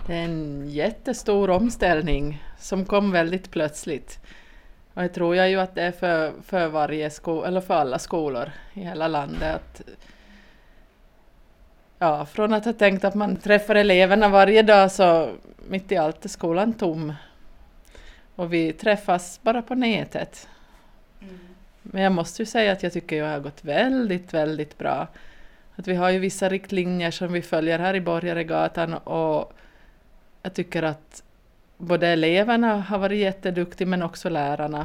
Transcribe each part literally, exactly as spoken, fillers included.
Det är en jättestor omställning som kom väldigt plötsligt. Och jag tror jag ju att det är för, för varje sko- eller för alla skolor i hela landet. Att, ja, från att ha tänkt att man träffar eleverna varje dag så mitt i allt är skolan tom. Och vi träffas bara på nätet. Mm. Men jag måste ju säga att jag tycker jag har gått väldigt, väldigt bra. Att vi har ju vissa riktlinjer som vi följer här i Borgaregatan och jag tycker att både eleverna har varit jätteduktiga men också lärarna.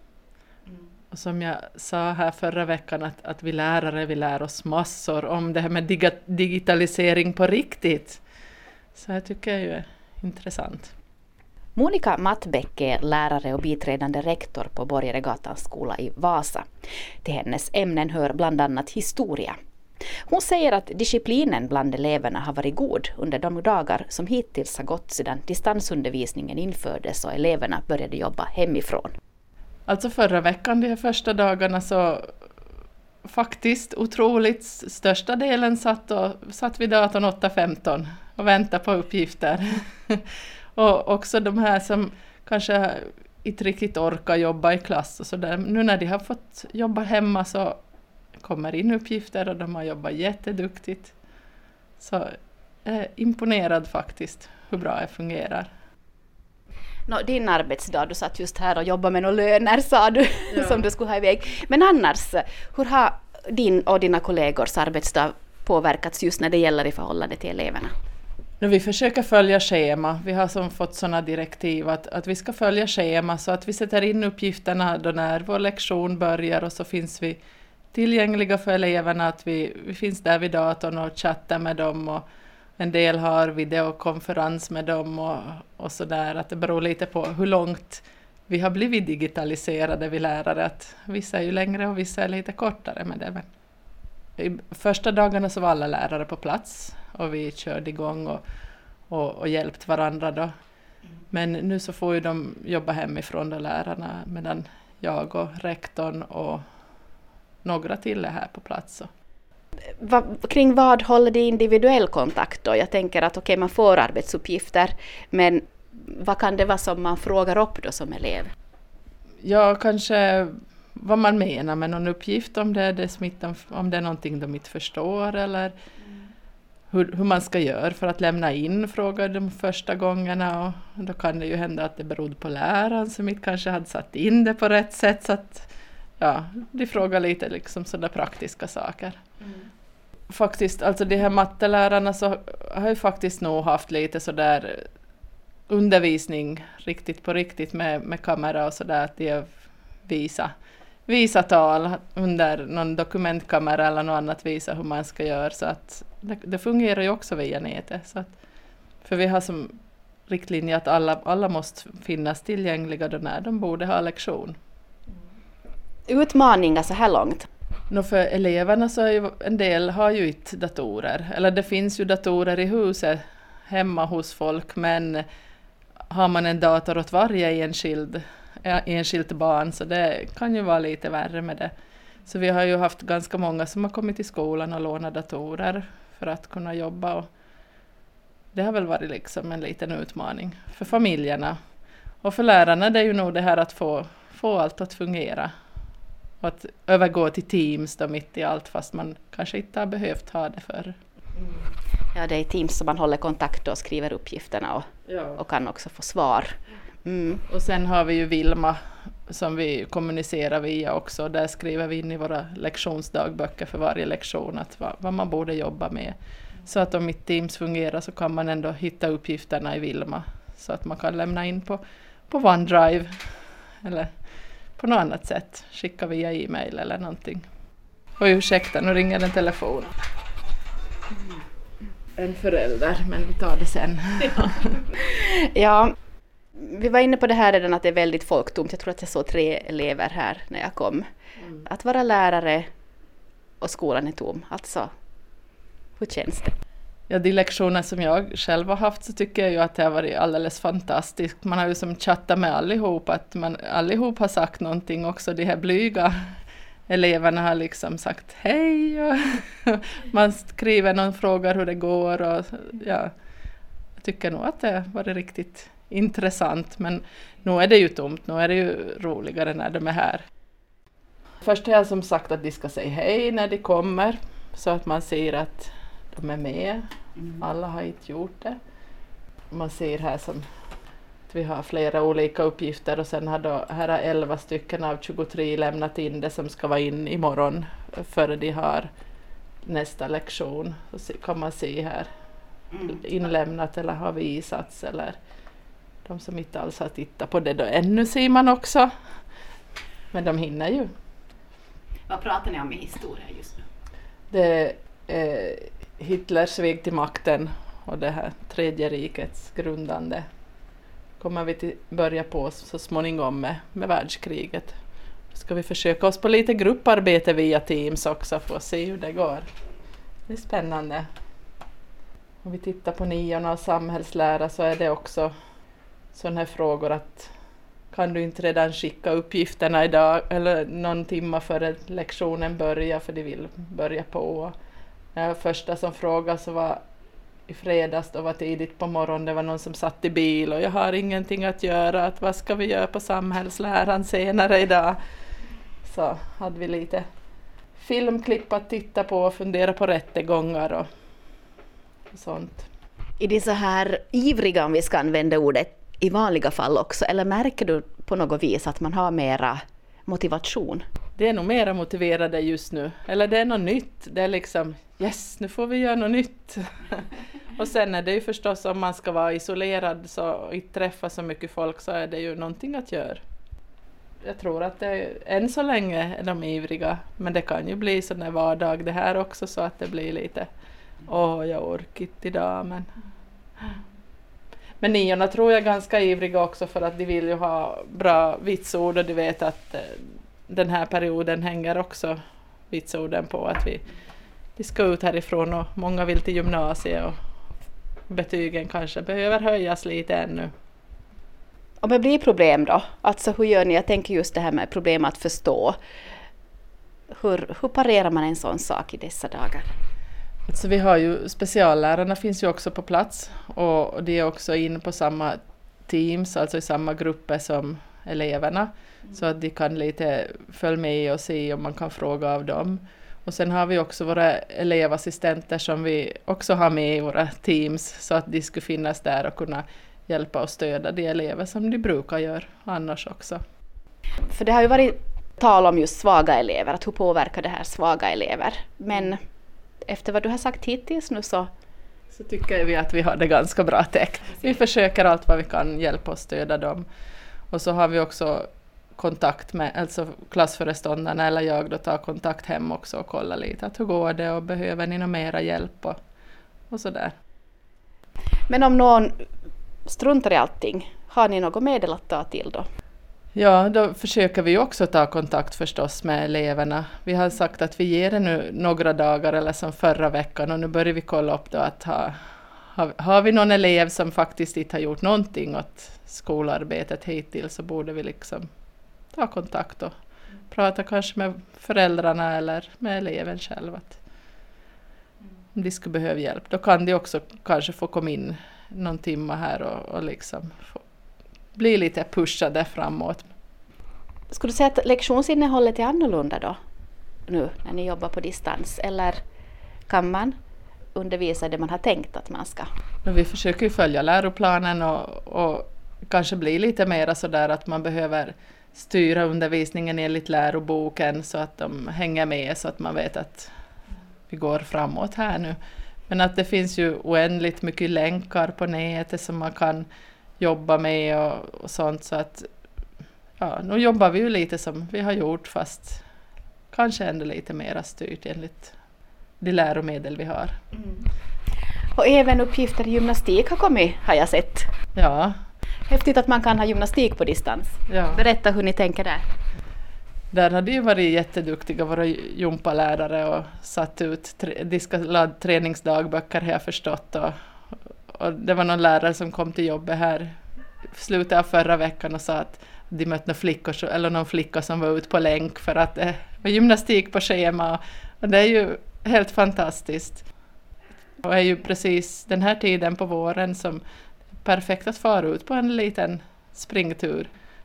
Mm. Och som jag sa här förra veckan att, att vi lärare vi lär oss massor om det här med dig- digitalisering på riktigt. Så jag tycker jag är intressant. Monica Mattbäck är lärare och biträdande rektor på Borgaregatans skola i Vasa. Till hennes ämnen hör bland annat historia. Hon säger att disciplinen bland eleverna har varit god under de dagar som hittills har gått sedan distansundervisningen infördes och eleverna började jobba hemifrån. Alltså förra veckan, de här första dagarna, så faktiskt otroligt största delen satt, och, satt vid datorn åtta femton och väntade på uppgifter. Och också de här som kanske inte riktigt orkar jobba i klass och så där. Nu när de har fått jobba hemma så kommer in uppgifter och de har jobbat jätteduktigt. Så jag är imponerad faktiskt hur bra det fungerar. Nå, din arbetsdag, du satt just här och jobbade med några löner, sa du, ja. Som du skulle ha iväg. Men annars, hur har din och dina kollegors arbetsdag påverkats just när det gäller i förhållande till eleverna? Nu, vi försöker följa schema. Vi har som fått sådana direktiv att, att vi ska följa schema så att vi sätter in uppgifterna då när vår lektion börjar och så finns vi tillgängliga för eleverna, att vi, vi finns där vid datorn och chattar med dem och en del har videokonferens med dem och, och sådär. Att det beror lite på hur långt vi har blivit digitaliserade, vi lärare. Att vissa är ju längre och vissa är lite kortare med det. Men i första dagarna så var alla lärare på plats och vi körde igång och, och, och hjälpt varandra då. Men nu så får ju de jobba hemifrån då, lärarna, medan jag och rektorn och några till är här på plats. Va, kring vad håller det individuell kontakt då? Jag tänker att okej, okay, man får arbetsuppgifter, men vad kan det vara som man frågar upp då som elev? Ja, kanske vad man menar med någon uppgift, om det är, det smittan, om det är någonting de inte förstår eller mm. hur, hur man ska göra för att lämna in frågor de första gångerna. Och då kan det ju hända att det berodde på läraren som inte kanske hade satt in det på rätt sätt, så att ja, de frågar lite liksom sådana praktiska saker. Mm. Faktiskt, alltså de här mattelärarna så har ju faktiskt nog haft lite sådär undervisning riktigt på riktigt med, med kamera och sådär, att de har visa, visa tal under någon dokumentkamera eller något annat, visa hur man ska göra, så att det, det fungerar ju också via nätet. Så att, för vi har som riktlinje att alla, alla måste finnas tillgängliga då när de borde ha lektion. Utmaningar så här långt? Nå, för eleverna så är ju en del har ju inte datorer. Eller det finns ju datorer i huset hemma hos folk, men har man en dator åt varje enskild, enskilt barn, så det kan ju vara lite värre med det. Så vi har ju haft ganska många som har kommit till skolan och lånat datorer för att kunna jobba. Och det har väl varit liksom en liten utmaning för familjerna. Och för lärarna det är ju nog det här att få, få allt att fungera. Och att övergå till Teams då mitt i allt, fast man kanske inte har behövt ha det för. Mm. Ja, det är Teams som man håller kontakt och skriver uppgifterna och, ja. och kan också få svar. Mm. Och sen har vi ju Vilma som vi kommunicerar via också. Där skriver vi in i våra lektionsdagböcker för varje lektion att vad, vad man borde jobba med. Så att om mitt Teams fungerar så kan man ändå hitta uppgifterna i Vilma. Så att man kan lämna in på, på OneDrive eller på något annat sätt. Skicka via e-mail eller någonting. Och ursäkta, nu ringer en telefon. En förälder, men vi tar det sen. Ja, vi var inne på det här redan att det är väldigt folktomt. Jag tror att jag såg tre elever här när jag kom. Mm. Att vara lärare och skolan är tom. Alltså, hur känns det? Ja, de lektioner som jag själv har haft så tycker jag ju att det har varit alldeles fantastiskt. Man har ju som chattat med allihop, att man allihop har sagt någonting också. De här blyga eleverna har liksom sagt hej och man skriver någon fråga hur det går och ja, Jag tycker nog att det var riktigt intressant, men nu är det ju tomt, nu är det ju roligare när de är här. Först har jag som sagt att de ska säga hej när de kommer, så att man ser att de är med. Mm. Alla har inte gjort det. Man ser här som att vi har flera olika uppgifter, och sen har då, här har elva stycken av tjugotre lämnat in det som ska vara in imorgon före de har nästa lektion. Så kan man se här mm. inlämnat eller har visats, eller de som inte alls har tittat på det då ännu ser man också. Men de hinner ju. Vad pratar ni om i historia just nu? Det är Hitlers väg till makten och det här tredje rikets grundande. Kommer vi till börja på så småningom med, med världskriget. Ska vi försöka oss på lite grupparbete via Teams också för att se hur det går. Det är spännande. Om vi tittar på niorna och samhällslära så är det också sådana här frågor att kan du inte redan skicka uppgifterna idag eller någon timme före lektionen börjar för de vill börja på. Det första som frågade så var i fredags, då var tidigt på morgonen, det var någon som satt i bil och jag har ingenting att göra, att vad ska vi göra på samhällsläran senare idag? Så hade vi lite filmklipp att titta på och fundera på rättegångar och, och sånt. Är det så här ivriga, om vi ska använda ordet, i vanliga fall också, eller märker du på något vis att man har mera motivation? Det är nog mera motiverade just nu. Eller det är något nytt. Det är liksom, yes, nu får vi göra något nytt. Och sen är det ju förstås, om man ska vara isolerad så inte träffa så mycket folk, så är det ju någonting att göra. Jag tror att det är, än så länge är de ivriga. Men det kan ju bli sån där vardag det här också, så att det blir lite, åh jag orkar inte idag. Men, men niorna tror jag är ganska ivriga också, för att de vill ju ha bra vitsord, och de vet att den här perioden hänger också vitsorden på att vi, vi ska ut härifrån, och många vill till gymnasiet och betygen kanske behöver höjas lite ännu. Om det blir problem då, alltså hur gör ni? Jag tänker just det här med problem att förstå. Hur, hur parerar man en sån sak i dessa dagar? Så vi har ju speciallärarna finns ju också på plats, och de är också in på samma teams, alltså i samma grupper som eleverna. Mm. Så att de kan lite följa med och se om man kan fråga av dem. Och sen har vi också våra elevassistenter som vi också har med i våra teams, så att de skulle finnas där och kunna hjälpa och stödja de elever som de brukar göra annars också. För det har ju varit tal om just svaga elever, att hur påverkar det här svaga elever. Men efter vad du har sagt hittills nu så... Så tycker vi att vi har det ganska bra täckt. Vi försöker allt vad vi kan hjälpa och stödja dem. Och så har vi också kontakt med, alltså klassföreståndarna eller jag då tar kontakt hem också och kollar lite att hur går det och behöver ni någon mera hjälp och, och sådär. Men om någon struntar i allting, har ni något medel att ta till då? Ja, då försöker vi också ta kontakt förstås med eleverna. Vi har sagt att vi ger det nu några dagar eller som förra veckan, och nu börjar vi kolla upp då att ha, har, har vi någon elev som faktiskt inte har gjort någonting åt skolarbetet hittills, så borde vi liksom ta kontakt och prata kanske med föräldrarna eller med eleven själv att om de skulle behöva hjälp. Då kan de också kanske få komma in någon timme här och, och liksom få bli lite pushade framåt. Skulle du säga att lektionsinnehållet är annorlunda då nu när ni jobbar på distans, eller kan man undervisa det man har tänkt att man ska? Vi försöker ju följa läroplanen och, och kanske bli lite mer sådär att man behöver styra undervisningen enligt läroboken så att de hänger med, så att man vet att vi går framåt här nu. Men att det finns ju oändligt mycket länkar på nätet som man kan jobba med och, och sånt, så att ja, nu jobbar vi ju lite som vi har gjort, fast kanske ändå lite mer styrt enligt de läromedel vi har. Mm. Och även uppgifter i gymnastik har kommit, har jag sett. Ja. Häftigt att man kan ha gymnastik på distans. Ja. Berätta hur ni tänker där. Där har de ju varit jätteduktiga, våra gympalärare, och satt ut, de ska ladda träningsdagböcker har jag förstått, och, och det var någon lärare som kom till jobbet här slutet av förra veckan och sa att de mötte någon flickor, eller någon flicka som var ute på länk för att det var gymnastik på schema, och det är ju helt fantastiskt. Och är ju precis den här tiden på våren som perfekt att fara ut på en liten springtur.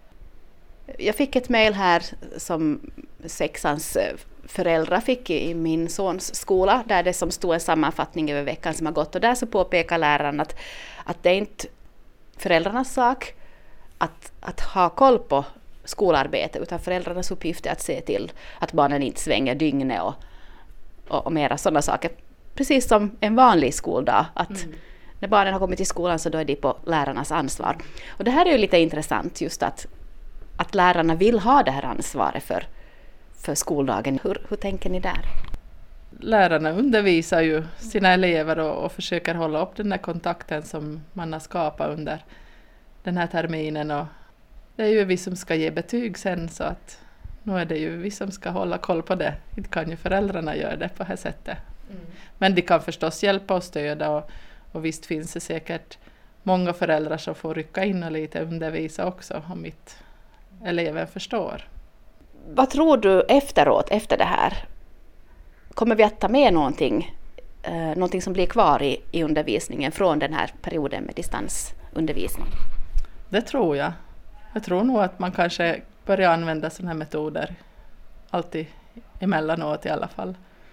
Jag fick ett mejl här som sexans föräldrar fick i min sons skola, där det som stod en sammanfattning över veckan som har gått, och där så påpekar läraren att, att det är inte föräldrarnas sak att, att ha koll på skolarbete, utan föräldrarnas uppgift är att se till att barnen inte svänger dygnet och, och, och mera sådana saker. Precis som en vanlig skoldag, att mm. när barnen har kommit till skolan så då är det på lärarnas ansvar. Och det här är ju lite intressant, just att, att lärarna vill ha det här ansvaret för, för skoldagen. Hur, hur tänker ni där? Lärarna undervisar ju sina elever och, och försöker hålla upp den där kontakten som man har skapat under den här terminen. Och det är ju vi som ska ge betyg sen, så att nu är det ju vi som ska hålla koll på det. Inte kan ju föräldrarna göra det på det här sättet. Mm. Men de kan förstås hjälpa och stödja, och, och visst finns det säkert många föräldrar som får rycka in och lite undervisa också om mitt eleven förstår. Vad tror du efteråt, efter det här? Kommer vi att ta med någonting, eh, någonting som blir kvar i, i undervisningen från den här perioden med distansundervisning? Det tror jag. Jag tror nog att man kanske börjar använda sådana här metoder alltid emellanåt i alla fall.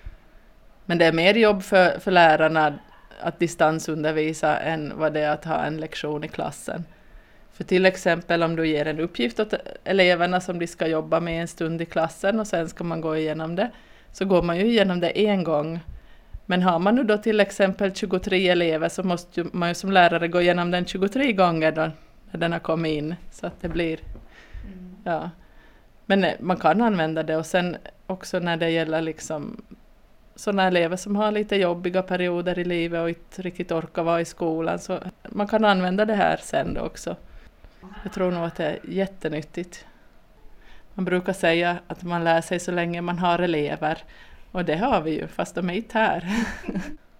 Men det är mer jobb för, för lärarna att distansundervisa än vad det är att ha en lektion i klassen. För till exempel om du ger en uppgift åt eleverna som de ska jobba med en stund i klassen och sen ska man gå igenom det, så går man ju igenom det en gång. Men har man nu då till exempel tjugotre elever så måste man ju som lärare gå igenom den tjugotre gånger då när den har kommit in, så att det blir mm. ja. Men man kan använda det, och sen också när det gäller liksom sådana elever som har lite jobbiga perioder i livet och inte riktigt orkar vara i skolan, så man kan använda det här sen då också. Jag tror nog att det är jättenyttigt. Man brukar säga att man lär sig så länge man har elever, och det har vi ju fast de är inte här.